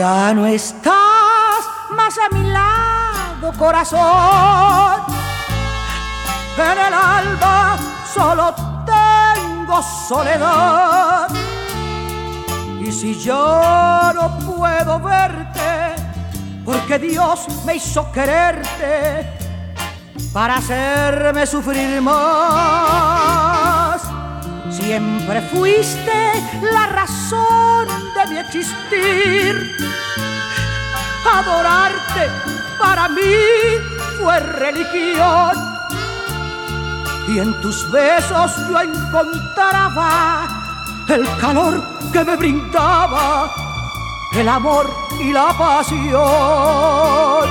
Ya no estás más a mi lado, corazón. En el alba solo tengo soledad. Y si yo no puedo verte, porque Dios me hizo quererte para hacerme sufrir más. Siempre fuiste la razón de mi existir. Adorarte para mí fue religión. Y en tus besos yo encontraba el calor que me brindaba el amor y la pasión.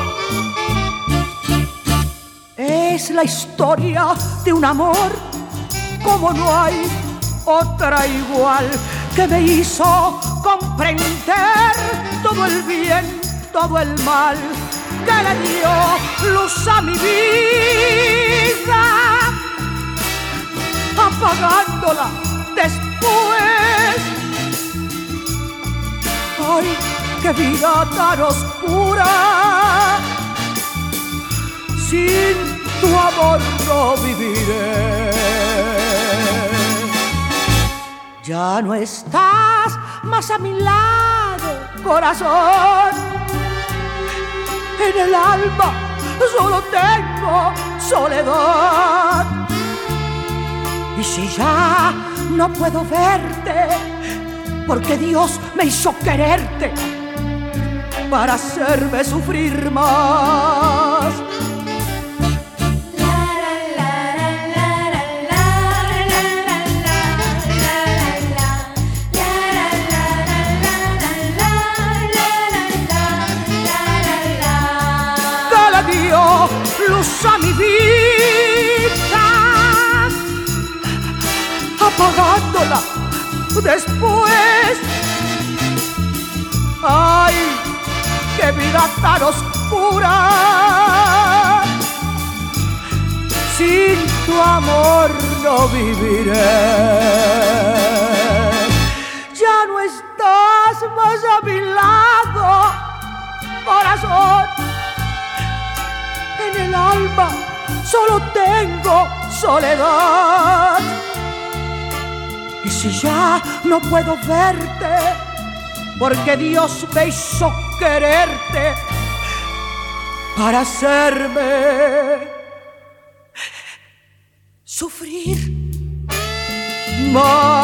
Es la historia de un amor como no hay otra igual, que me hizo comprender todo el bien, todo el mal, que le dio luz a mi vida, apagándola después. Ay, qué vida tan oscura, sin tu amor no viviré. Ya no estás más a mi lado, corazón. En el alma solo tengo soledad. Y si ya no puedo verte, porque Dios me hizo quererte para hacerme sufrir más. Luz a mi vida, apagándola después. Ay, qué vida tan oscura, sin tu amor no viviré. Ya no estás más a mi lado, corazón. En el alma solo tengo soledad. Y si ya no puedo verte, porque Dios me hizo quererte para hacerme sufrir más.